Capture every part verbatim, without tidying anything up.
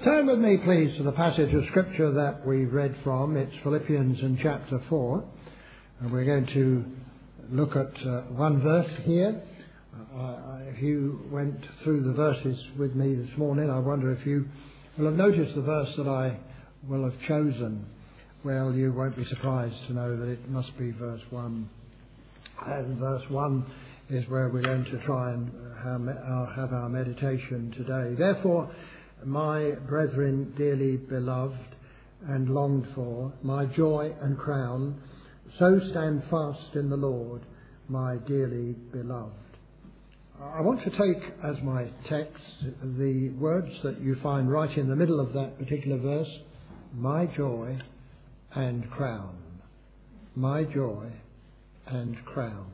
Turn with me, please, to the passage of Scripture that we read from. It's Philippians in chapter four. And we're going to look at uh, one verse here. Uh, if you went through the verses with me this morning, I wonder if you will have noticed the verse that I will have chosen. Well, you won't be surprised to know that it must be verse one. And verse one is where we're going to try and have our meditation today. Therefore, my brethren, dearly beloved and longed for, my joy and crown, so stand fast in the Lord, my dearly beloved. I want to take as my text the words that you find right in the middle of that particular verse, my joy and crown. My joy and crown.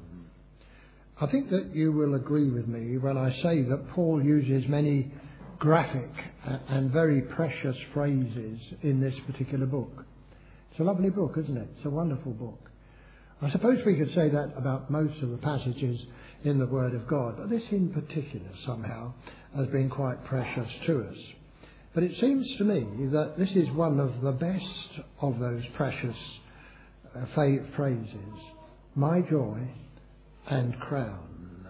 I think that you will agree with me when I say that Paul uses many graphic and very precious phrases in this particular book. It's a lovely book, isn't it? It's a wonderful book. I suppose we could say that about most of the passages in the Word of God, but this in particular somehow has been quite precious to us. But it seems to me that this is one of the best of those precious uh, phrases, my joy and crown.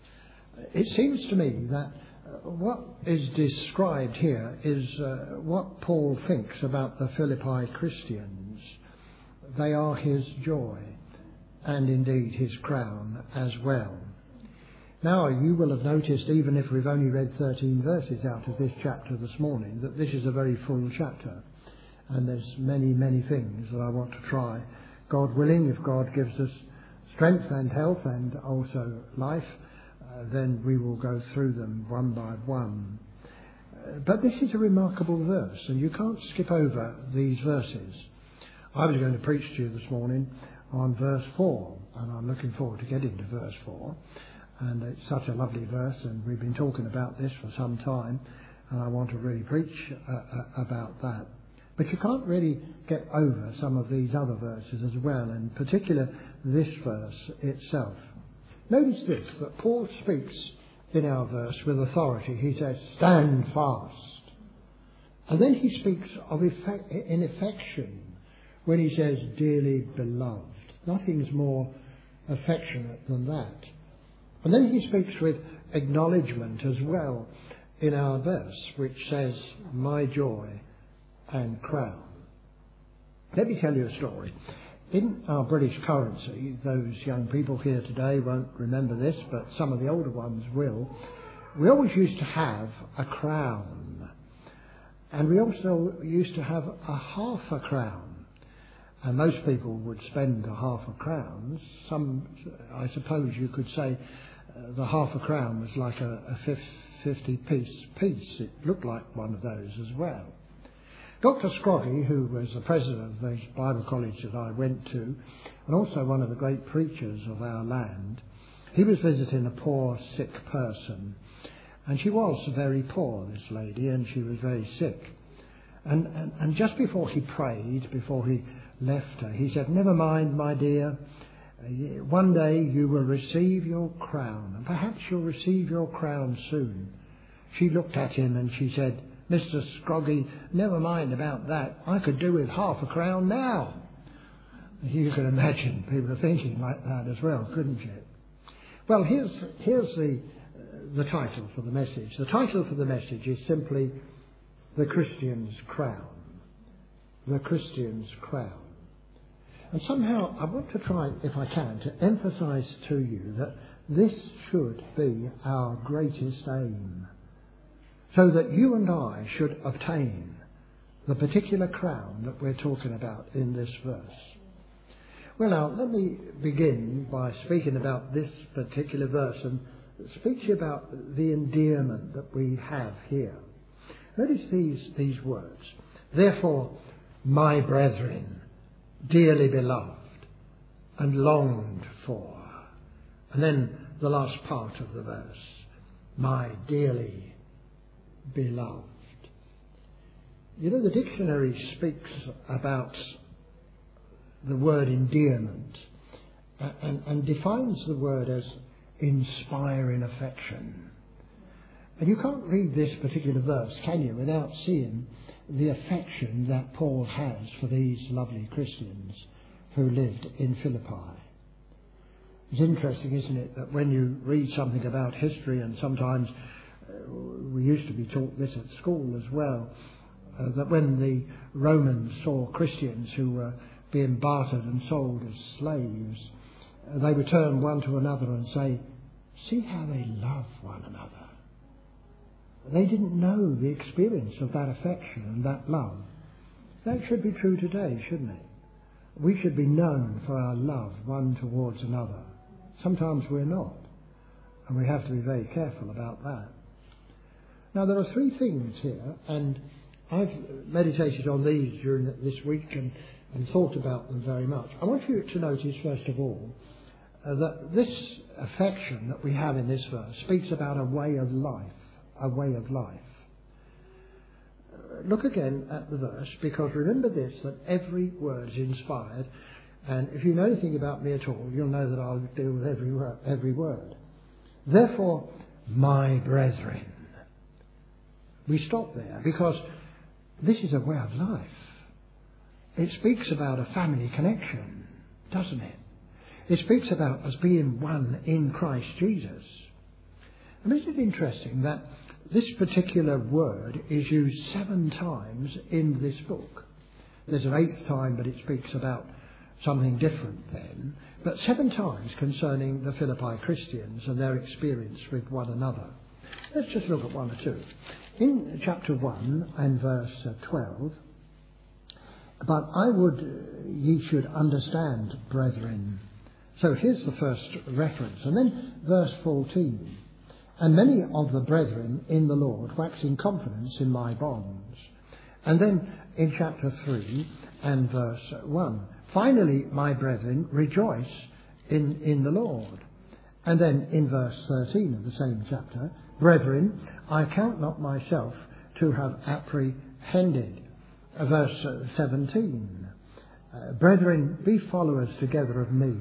It seems to me that what is described here is uh, what Paul thinks about the Philippi Christians. They are his joy and indeed his crown as well. Now, you will have noticed, even if we've only read thirteen verses out of this chapter this morning, that this is a very full chapter. And there's many, many things that I want to try, God willing, if God gives us strength and health and also life, Uh, then we will go through them one by one. Uh, but this is a remarkable verse, and you can't skip over these verses. I was going to preach to you this morning on verse four, and I'm looking forward to getting to verse four. And it's such a lovely verse, and we've been talking about this for some time, and I want to really preach uh, uh, about that. But you can't really get over some of these other verses as well, in particular this verse itself. Notice this, that Paul speaks in our verse with authority. He says, stand fast. And then he speaks of effect, in affection when he says, dearly beloved. Nothing's more affectionate than that. And then he speaks with acknowledgement as well in our verse, which says, my joy and crown. Let me tell you a story. In our British currency, those young people here today won't remember this, but some of the older ones will. We always used to have a crown. And we also used to have a half a crown. And most people would spend a half a crown. Some, I suppose you could say, uh, the half a crown was like a, a fifty-piece piece. It looked like one of those as well. Doctor Scroggie, who was the president of the Bible college that I went to, and also one of the great preachers of our land, he was visiting a poor, sick person. And she was very poor, this lady, and she was very sick. And, and, and just before he prayed, before he left her, he said, never mind, my dear, one day you will receive your crown, and perhaps you'll receive your crown soon. She looked at him and she said, Mister Scroggie, never mind about that. I could do with half a crown now. You can imagine people are thinking like that as well, couldn't you? Well, here's here's the uh, the title for the message. The title for the message is simply The Christian's Crown. The Christian's Crown. And somehow I want to try, if I can, to emphasize to you that this should be our greatest aim, so that you and I should obtain the particular crown that we're talking about in this verse. Well, now, let me begin by speaking about this particular verse and speak to you about the endearment that we have here. Notice these, these words. Therefore, my brethren, dearly beloved and longed for. And then the last part of the verse, my dearly beloved. You know, the dictionary speaks about the word endearment and, and defines the word as inspiring affection. And you can't read this particular verse, can you, without seeing the affection that Paul has for these lovely Christians who lived in Philippi. It's interesting, isn't it, that when you read something about history, and sometimes uh, we used to be taught this at school as well, uh, that when the Romans saw Christians who were being bartered and sold as slaves, uh, they would turn one to another and say, "See how they love one another." They didn't know the experience of that affection and that love. That should be true today, shouldn't it? We should be known for our love one towards another. Sometimes we're not, and we have to be very careful about that. Now, there are three things here, and I've meditated on these during this week and, and thought about them very much. I want you to notice, first of all, uh, that this affection that we have in this verse speaks about a way of life, a way of life. Uh, look again at the verse, because remember this, that every word is inspired. And if you know anything about me at all, you'll know that I'll deal with every word. Every word. Therefore, my brethren. We stop there because this is a way of life. It speaks about a family connection, doesn't it? It speaks about us being one in Christ Jesus. And isn't it interesting that this particular word is used seven times in this book? There's an eighth time, but it speaks about something different then, but seven times concerning the Philippi Christians and their experience with one another. Let's just look at one or two. In chapter one and verse twelve, "But I would ye should understand, brethren." So here's the first reference. And then verse fourteen, "And many of the brethren in the Lord waxing confidence in my bonds." And then in chapter three and verse one, "Finally, my brethren, rejoice in, in the Lord." And then in verse thirteen of the same chapter, "Brethren, I count not myself to have apprehended." Uh, verse seventeen, uh, "Brethren, be followers together of me."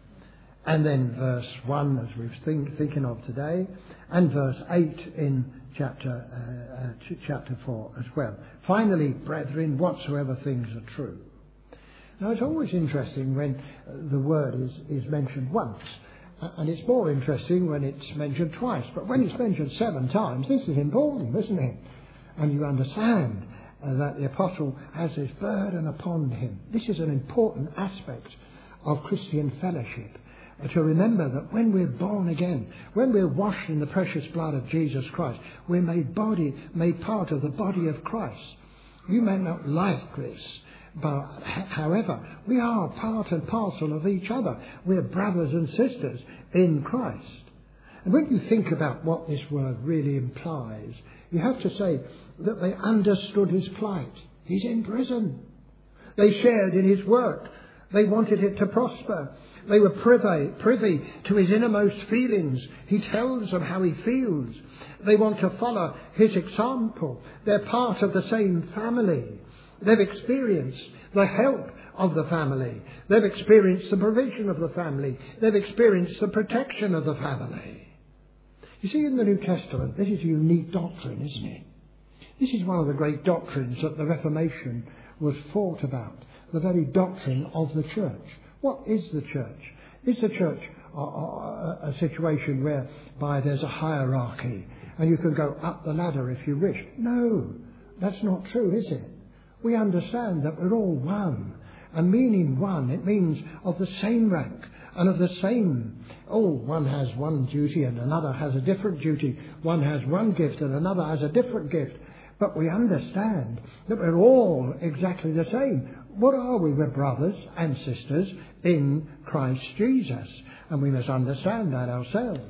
And then verse one, as we're think, thinking of today, and verse eight in chapter, uh, uh, ch- chapter four as well. "Finally, brethren, whatsoever things are true." Now, it's always interesting when the word is, is mentioned once, and it's more interesting when it's mentioned twice. But when it's mentioned seven times, this is important, isn't it? And you understand uh, that the apostle has this burden upon him. This is an important aspect of Christian fellowship, uh, to remember that when we're born again, when we're washed in the precious blood of Jesus Christ, we're made body, made part of the body of Christ. You may not like this, but however, we are part and parcel of each other. We're brothers and sisters in Christ. And when you think about what this word really implies, you have to say that they understood his plight. He's in prison. They shared in his work. They wanted it to prosper. They were privy, privy to his innermost feelings. He tells them how he feels. They want to follow his example. They're part of the same family. They've experienced the help of the family. They've experienced the provision of the family. They've experienced the protection of the family. You see, in the New Testament, this is a unique doctrine, isn't it? This is one of the great doctrines that the Reformation was fought about, the very doctrine of the church. What is the church? Is the church a, a, a situation whereby there's a hierarchy and you can go up the ladder if you wish? No, that's not true, is it? We understand that we're all one. And meaning one, it means of the same rank and of the same. Oh, one has one duty and another has a different duty. One has one gift and another has a different gift. But we understand that we're all exactly the same. What are we? We're brothers and sisters in Christ Jesus. And we must understand that ourselves.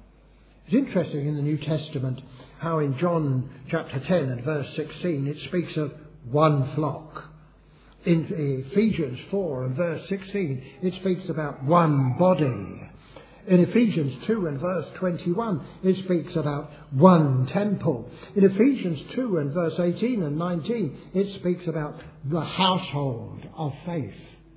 It's interesting in the New Testament how in John chapter ten and verse sixteen it speaks of one flock. In Ephesians four and verse sixteen, it speaks about one body. In Ephesians two and verse twenty-one, it speaks about one temple. In Ephesians two and verse eighteen and nineteen, it speaks about the household of faith.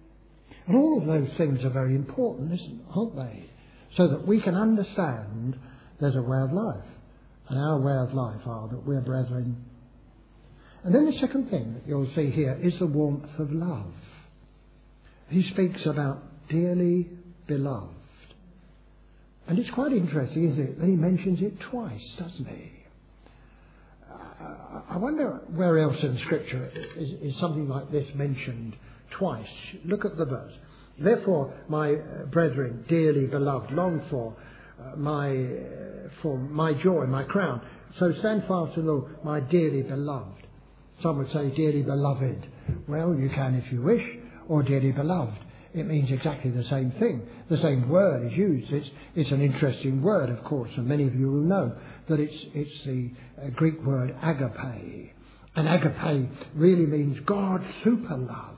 And all of those things are very important, aren't they? So that we can understand there's a way of life. and our way of life are that we're brethren. And then the second thing that you'll see here is the warmth of love. He speaks about dearly beloved. And it's quite interesting, isn't it, that he mentions it twice, doesn't he? I wonder where else in Scripture is, is something like this mentioned twice. Look at the verse. Therefore, my brethren, dearly beloved, long for uh, my uh, for my joy, my crown. So stand fast in the Lord, my dearly beloved. Some would say dearly beloved. Well, you can if you wish, or dearly beloved. It means exactly the same thing. The same word is used. It's, it's an interesting word, of course, and many of you will know that it's, it's the uh, Greek word agape. And agape really means God's super love,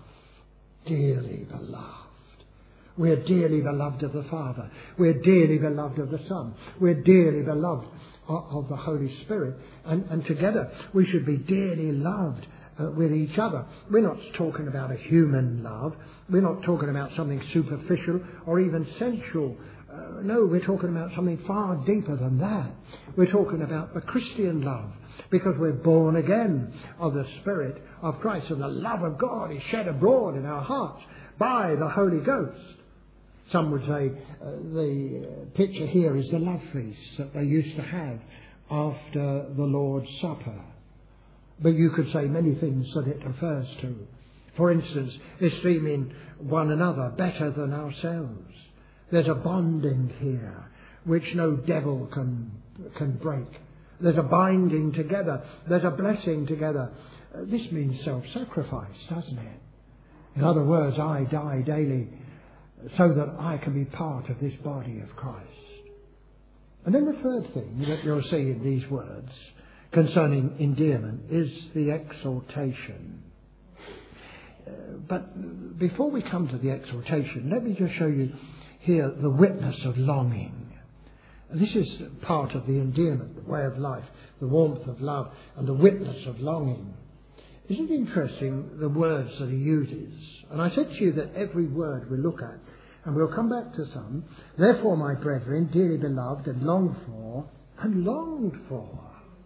dearly beloved. We're dearly beloved of the Father. We're dearly beloved of the Son. We're dearly beloved of, of the Holy Spirit. And, and together we should be dearly loved Uh, with each other. We're not talking about a human love. We're not talking about something superficial or even sensual. Uh, no, we're talking about something far deeper than that. We're talking about the Christian love, because we're born again of the Spirit of Christ, and the love of God is shed abroad in our hearts by the Holy Ghost. Some would say uh, the picture here is the love feast that they used to have after the Lord's Supper. But you could say many things that it refers to. For instance, esteeming one another better than ourselves. There's a bonding here which no devil can can break. There's a binding together. There's a blessing together. Uh, this means self-sacrifice, doesn't it? In other words, I die daily so that I can be part of this body of Christ. And then the third thing that you'll see in these words concerning endearment is the exhortation. Uh, but before we come to the exhortation, let me just show you here the witness of longing. This is part of the endearment, the way of life, the warmth of love, and the witness of longing. Isn't it interesting the words that he uses? And I said to you that every word we look at, and we'll come back to some. Therefore, my brethren, dearly beloved and longed for, and longed for.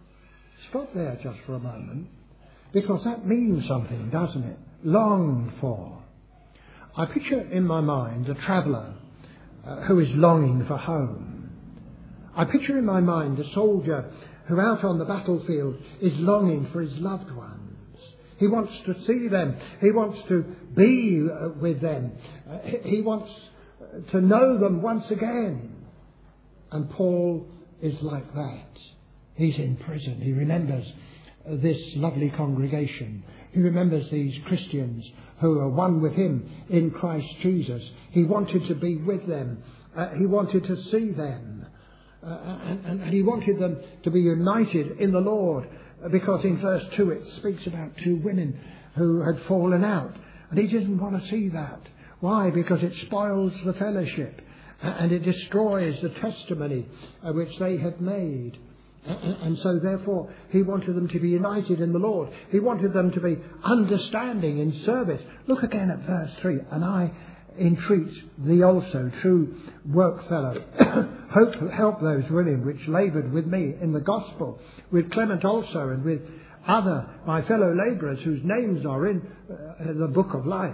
Stop there just for a moment, because that means something, doesn't it? Longed for. I picture in my mind a traveller uh, who is longing for home. I picture in my mind a soldier who out on the battlefield is longing for his loved ones. He wants to see them. He wants to be uh, with them. Uh, he wants to know them once again. And Paul is like that. He's in prison. He remembers this lovely congregation. He remembers these Christians who are one with him in Christ Jesus. He wanted to be with them. Uh, he wanted to see them. Uh, and, and, and he wanted them to be united in the Lord. Because in verse two it speaks about two women who had fallen out. And he didn't want to see that. Why? Because it spoils the fellowship. And it destroys the testimony uh, which they had made. And so therefore he wanted them to be united in the Lord. He wanted them to be understanding in service. Look again at verse three. And I entreat thee also, true workfellow, hope help those women which laboured with me in the gospel, with Clement also, and with other my fellow labourers whose names are in uh, the book of life.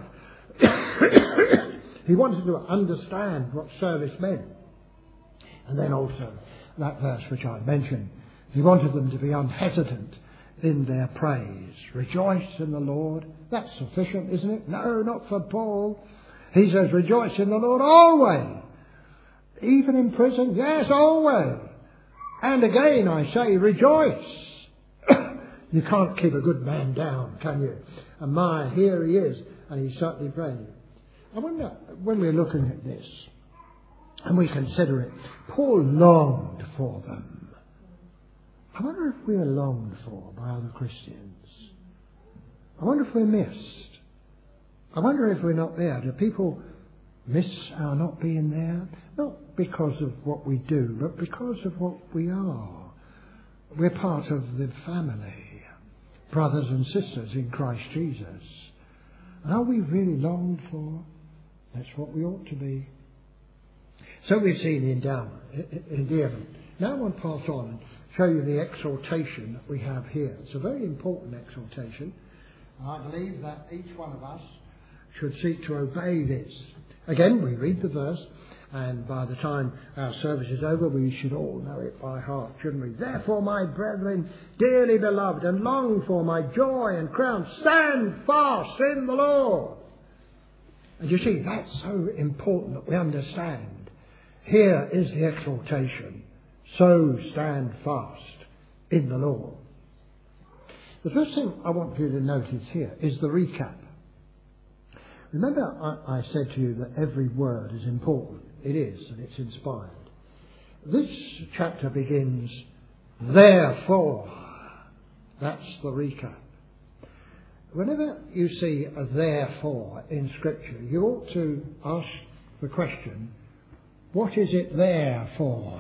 He wanted to understand what service meant. And then also that verse which I mentioned. He wanted them to be unhesitant in their praise. Rejoice in the Lord. That's sufficient, isn't it? No, not for Paul. He says, rejoice in the Lord always. Even in prison, yes, always. And again I say, rejoice. You can't keep a good man down, can you? And my, here he is, and he's certainly praying. I wonder, when we're looking at this, and we consider it, Paul longed for them. I wonder if we are longed for by other Christians. I wonder if we're missed. I wonder if we're not there. Do people miss our not being there? Not because of what we do, but because of what we are. We're part of the family, brothers and sisters in Christ Jesus. And are we really longed for? That's what we ought to be. So we've seen the endowment, endearment. Now I want to pass on and show you the exhortation that we have here. It's a very important exhortation. I believe that each one of us should seek to obey this. Again, we read the verse, and by the time our service is over, we should all know it by heart, shouldn't we? Therefore, my brethren, dearly beloved, and long for my joy and crown, stand fast in the Lord. And you see, that's so important that we understand. Here is the exhortation. So stand fast in the Lord. The first thing I want you to notice here is the recap. Remember, I, I said to you that every word is important. It is, and it's inspired. This chapter begins, therefore. That's the recap. Whenever you see a therefore in Scripture, you ought to ask the question, what is it there for?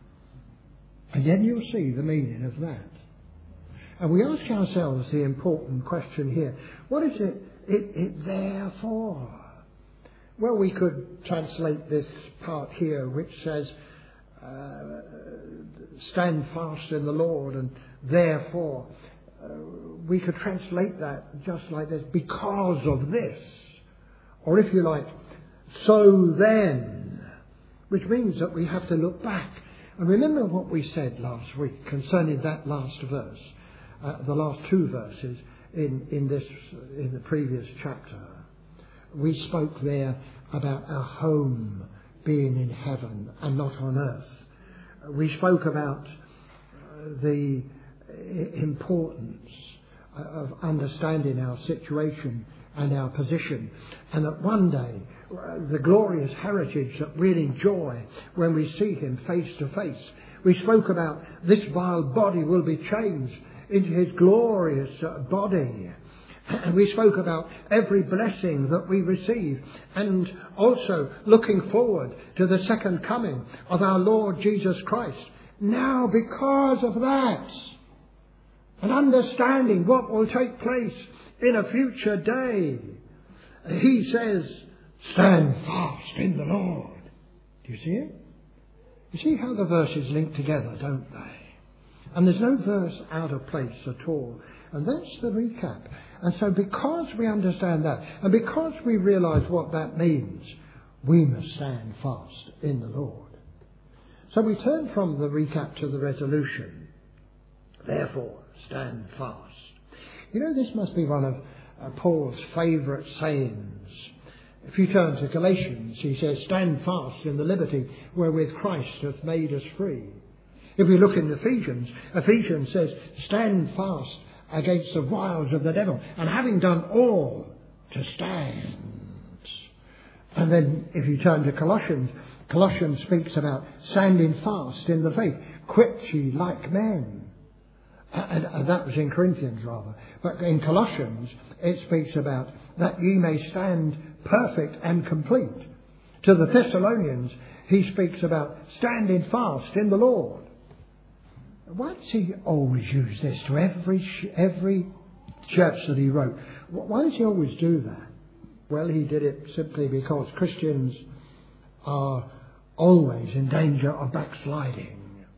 And then you'll see the meaning of that. And we ask ourselves the important question here, what is it, it, it there for? Well, we could translate this part here which says, uh, stand fast in the Lord, and therefore, uh, we could translate that just like this, because of this. Or if you like, so then, which means that we have to look back. And remember what we said last week concerning that last verse, uh, the last two verses in, in this, in the previous chapter. We spoke there about our home being in heaven and not on earth. We spoke about the importance of understanding our situation and our position, and that one day the glorious heritage that we'll enjoy when we see him face to face. We spoke about this vile body will be changed into his glorious body. And we spoke about every blessing that we receive, and also looking forward to the second coming of our Lord Jesus Christ. Now, because of that, and understanding what will take place in a future day, he says, stand fast in the Lord. Do you see it? You see how the verses link together, don't they? And there's no verse out of place at all. And that's the recap. And so because we understand that, and because we realise what that means, we must stand fast in the Lord. So we turn from the recap to the resolution. Therefore, stand fast. You know, this must be one of uh, Paul's favourite sayings. If you turn to Galatians, he says, stand fast in the liberty wherewith Christ hath made us free. If we look in Ephesians, Ephesians says, stand fast against the wiles of the devil, and having done all, to stand. And then if you turn to Colossians, Colossians speaks about standing fast in the faith. Quit ye like men. And, and that was in Corinthians rather. But in Colossians, it speaks about that ye may stand perfect and complete. To the Thessalonians, he speaks about standing fast in the Lord. Why does he always use this to every every church that he wrote? Why does he always do that? Well, he did it simply because Christians are always in danger of backsliding.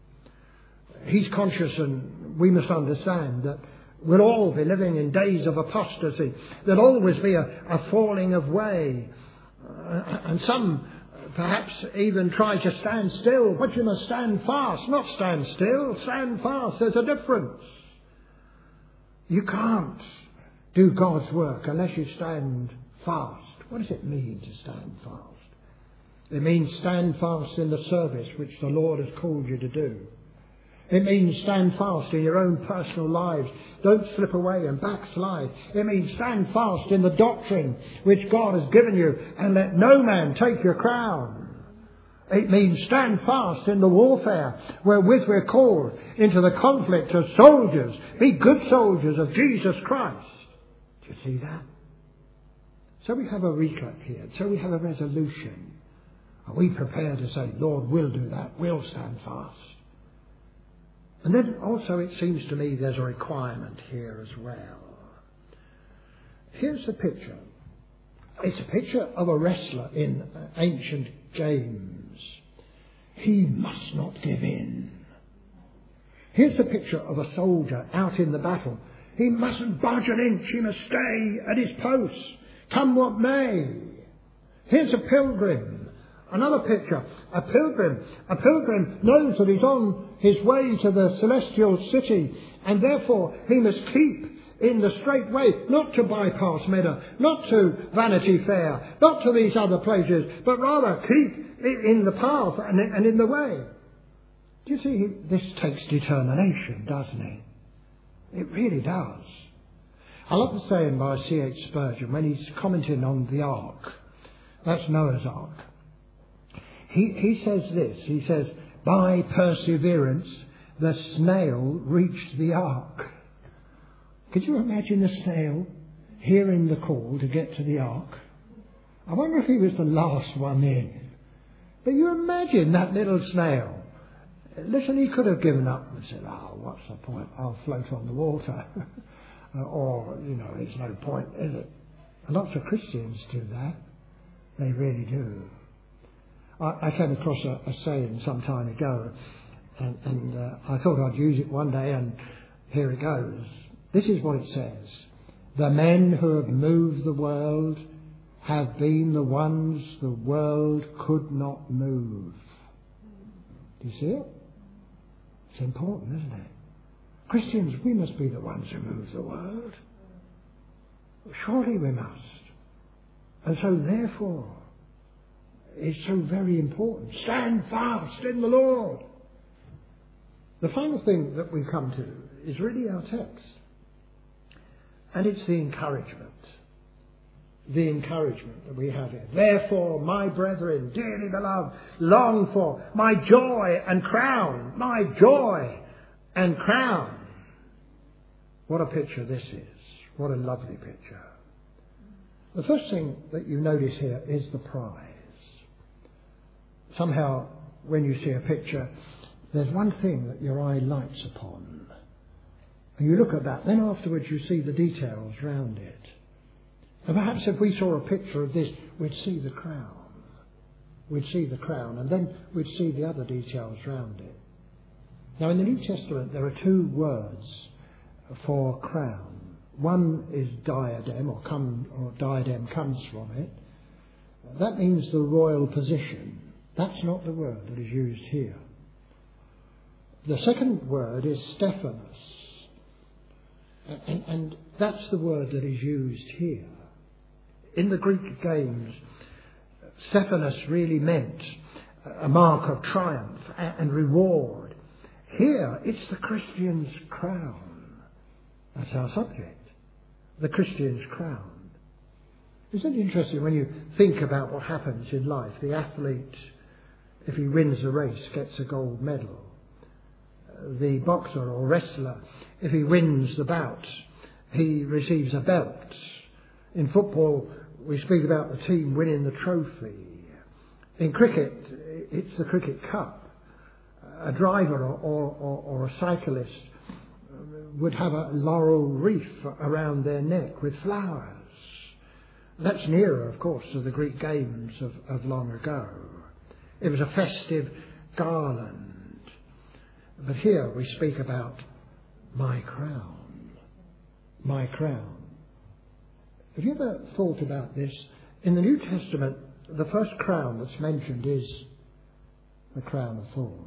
He's conscious, and we must understand that we'll all be living in days of apostasy. There'll always be a, a falling away. Uh, and some perhaps even try to stand still, but you must stand fast, not stand still, stand fast. There's a difference. You can't do God's work unless you stand fast. What does it mean to stand fast? It means stand fast in the service which the Lord has called you to do. It means stand fast in your own personal lives. Don't slip away and backslide. It means stand fast in the doctrine which God has given you, and let no man take your crown. It means stand fast in the warfare wherewith we're called into the conflict as soldiers. Be good soldiers of Jesus Christ. Do you see that? So we have a recap here. So we have a resolution. Are we prepared to say, Lord, we'll do that. We'll stand fast. And then also it seems to me there's a requirement here as well. Here's the picture. It's a picture of a wrestler in ancient games. He must not give in. Here's a picture of a soldier out in the battle. He mustn't budge an inch. He must stay at his post, come what may. Here's a pilgrim. Another picture. A pilgrim. A pilgrim knows that he's on his way to the celestial city, and therefore he must keep in the straight way, not to bypass Meadow, not to Vanity Fair, not to these other places, but rather keep in the path and and in the way. Do you see, this takes determination, doesn't it? It really does. I love the saying by C H Spurgeon when he's commenting on the ark. That's Noah's ark. He, he says this, he says, by perseverance the snail reached the ark. Could you imagine the snail hearing the call to get to the ark? I wonder if he was the last one in. But you imagine that little snail. Listen, he could have given up and said, oh, what's the point? I'll float on the water. Or, you know, it's no point, is it? And lots of Christians do that. They really do. I, I came across a, a saying some time ago, and, and uh, I thought I'd use it one day, and here it goes. This is what it says. The men who have moved the world have been the ones the world could not move. Do you see it? It's important, isn't it? Christians, we must be the ones who move the world. Surely we must. And so therefore, it's so very important. Stand fast in the Lord. The final thing that we come to is really our text. And it's the encouragement. The encouragement that we have here. Therefore, my brethren, dearly beloved, long for my joy and crown. My joy and crown. What a picture this is. What a lovely picture. The first thing that you notice here is the prize. Somehow, when you see a picture, there's one thing that your eye lights upon. And you look at that, then afterwards you see the details round it. And perhaps if we saw a picture of this, we'd see the crown. We'd see the crown, and then we'd see the other details round it. Now in the New Testament there are two words for crown. One is diadem, or, come, or diadem comes from it. That means the royal position. That's not the word that is used here. The second word is Stephanos. And, and that's the word that is used here. In the Greek games, Stephanos really meant a mark of triumph and reward. Here, it's the Christian's crown. That's our subject. The Christian's crown. Isn't it interesting when you think about what happens in life? The athlete, if he wins a race, gets a gold medal. The boxer or wrestler, if he wins the bout, he receives a belt. In football, we speak about the team winning the trophy. In cricket, it's the cricket cup. A driver or, or, or a cyclist would have a laurel wreath around their neck with flowers. That's nearer, of course, to the Greek games of, of long ago. It was a festive garland. But here we speak about my crown. My crown. Have you ever thought about this? In the New Testament, the first crown that's mentioned is the crown of thorns.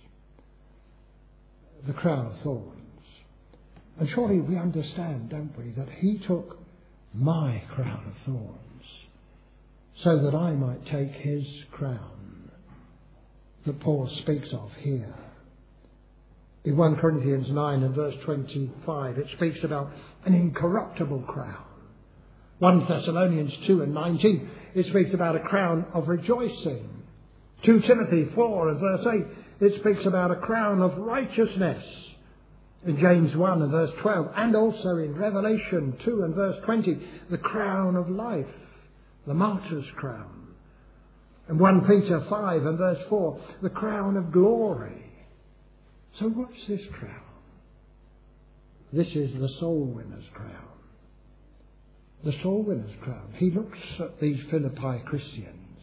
The crown of thorns. And surely we understand, don't we, that he took my crown of thorns so that I might take his crown that Paul speaks of here. In First Corinthians nine and verse twenty-five, it speaks about an incorruptible crown. First Thessalonians two and nineteen, it speaks about a crown of rejoicing. Second Timothy four and verse eight, it speaks about a crown of righteousness. In James one and verse twelve, and also in Revelation two and verse twenty, the crown of life, the martyr's crown. And First Peter five and verse four, the crown of glory. So what's this crown? This is the soul winner's crown. The soul winner's crown. He looks at these Philippi Christians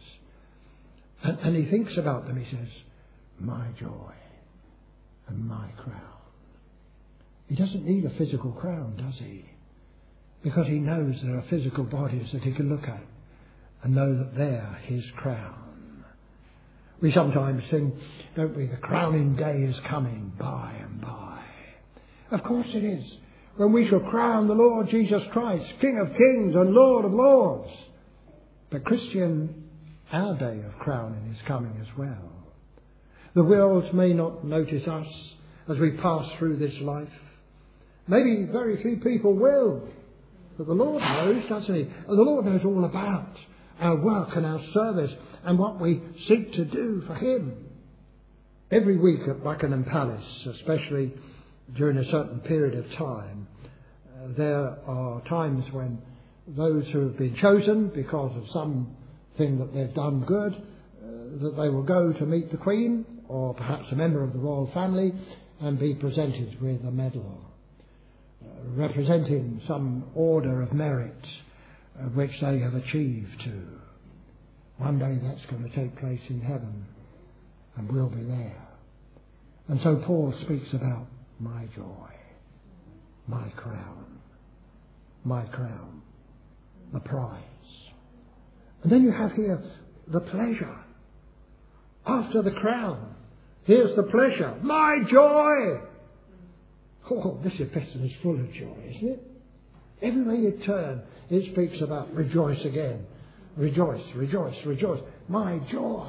and, and he thinks about them. He says, my joy and my crown. He doesn't need a physical crown, does he? Because he knows there are physical bodies that he can look at and know that they're his crown. We sometimes sing, don't we, the crowning day is coming by and by. Of course it is, when we shall crown the Lord Jesus Christ, King of kings and Lord of lords. But Christian, our day of crowning is coming as well. The world may not notice us as we pass through this life. Maybe very few people will. But the Lord knows, doesn't he? And the Lord knows all about our work and our service and what we seek to do for him. Every week at Buckingham Palace, especially during a certain period of time, uh, there are times when those who have been chosen because of something that they've done good, uh, that they will go to meet the Queen or perhaps a member of the royal family and be presented with a medal, uh, representing some order of merit uh, which they have achieved to. One day that's going to take place in heaven and we'll be there. And so Paul speaks about my joy, my crown, my crown, the prize. And then you have here the pleasure. After the crown, here's the pleasure, my joy. Oh, this epistle is full of joy, isn't it? Everywhere you turn, it speaks about rejoice again. Rejoice, rejoice, rejoice. My joy.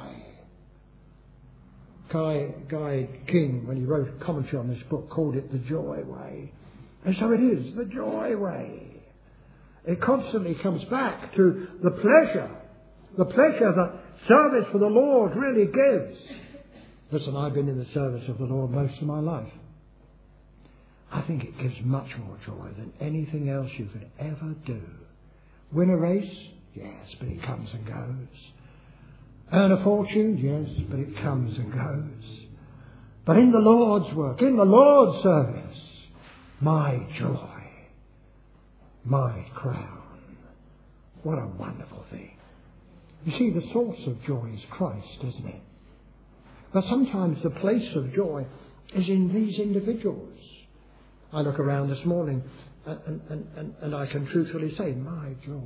Guy, Guy King, when he wrote a commentary on this book, called it the joy way. And so it is, the joy way. It constantly comes back to the pleasure, the pleasure that service for the Lord really gives. Listen, I've been in the service of the Lord most of my life. I think it gives much more joy than anything else you could ever do. Win a race? Yes, but it comes and goes. Earn a fortune? Yes, but it comes and goes. But in the Lord's work, in the Lord's service, my joy, my crown. What a wonderful thing. You see, the source of joy is Christ, isn't it? But sometimes the place of joy is in these individuals. I look around this morning and, and, and, and I can truthfully say, my joy.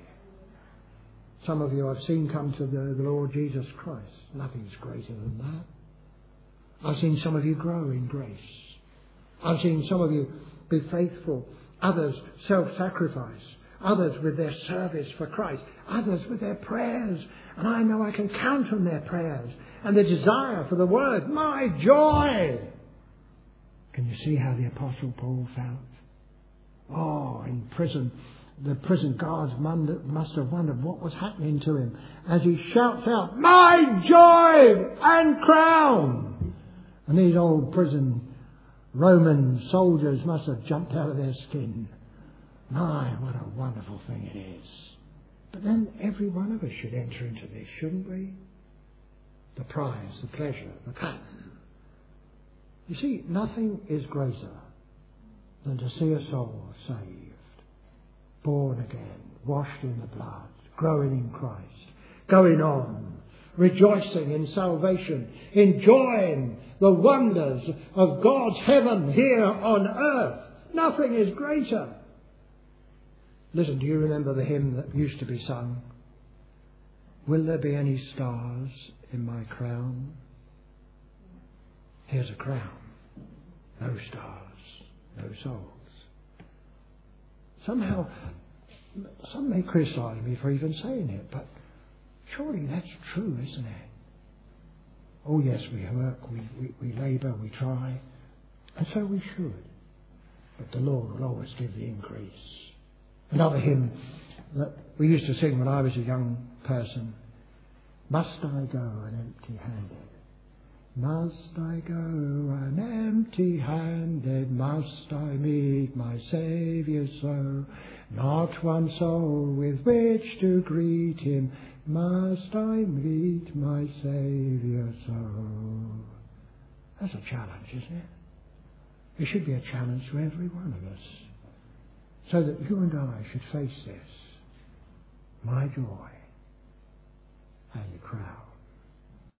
Some of you I've seen come to the, the Lord Jesus Christ. Nothing's greater than that. I've seen some of you grow in grace. I've seen some of you be faithful. Others self-sacrifice. Others with their service for Christ. Others with their prayers. And I know I can count on their prayers. And the desire for the word. My joy! Can you see how the Apostle Paul felt? Oh, in prison. The prison guards must have wondered what was happening to him as he shouts out, my joy and crown! And these old prison Roman soldiers must have jumped out of their skin. My, what a wonderful thing it is. But then every one of us should enter into this, shouldn't we? The prize, the pleasure, the pattern. You see, nothing is greater than to see a soul saved, born again, washed in the blood, growing in Christ, going on, rejoicing in salvation, enjoying the wonders of God's heaven here on earth. Nothing is greater. Listen, do you remember the hymn that used to be sung? Will there be any stars in my crown? Here's a crown. No stars, no souls. Somehow, some may criticise me for even saying it, but surely that's true, isn't it? Oh yes, we work, we, we, we labour, we try, and so we should. But the Lord will always give the increase. Another hymn that we used to sing when I was a young person. Must I go an empty-handed? Must I go an empty-handed? Must I meet my Saviour so? Not one soul with which to greet him. Must I meet my Saviour so? That's a challenge, isn't it? It should be a challenge to every one of us. So that you and I should face this. My joy and the crown.